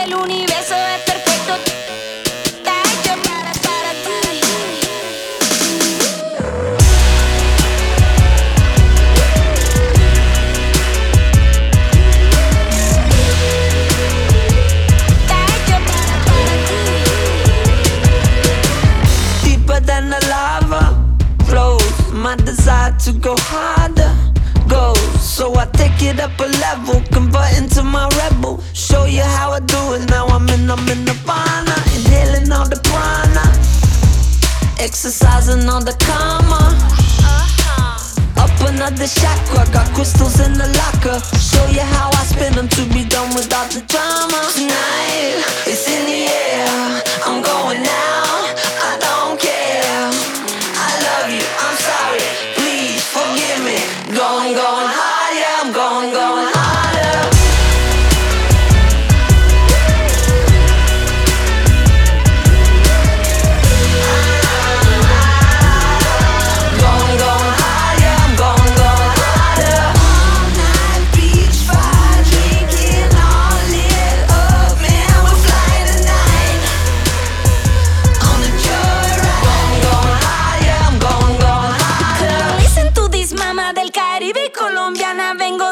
el universo es perfecto. Está hecho para ti. Está hecho para ti. Deeper than the lava flows, my desire to go harder goes. So I take it up a level, convert into my rebel. Show you how I do it. Now I'm in Nirvana, inhaling all the prana, exercising all the karma. Up another chakra, got crystals in the locker. Show you how I spin them to be done without the drama. Tonight, it's in the air. I'm going now, I don't care. I love you, I'm sorry, please forgive me. Going higher, I'm going harder. Going higher, I'm going harder. All night beach fire, drinking all lit up, man, we're flying tonight on the joyride. Going higher, I'm going harder. Listen to this mama del Caribe colombiana. Vengo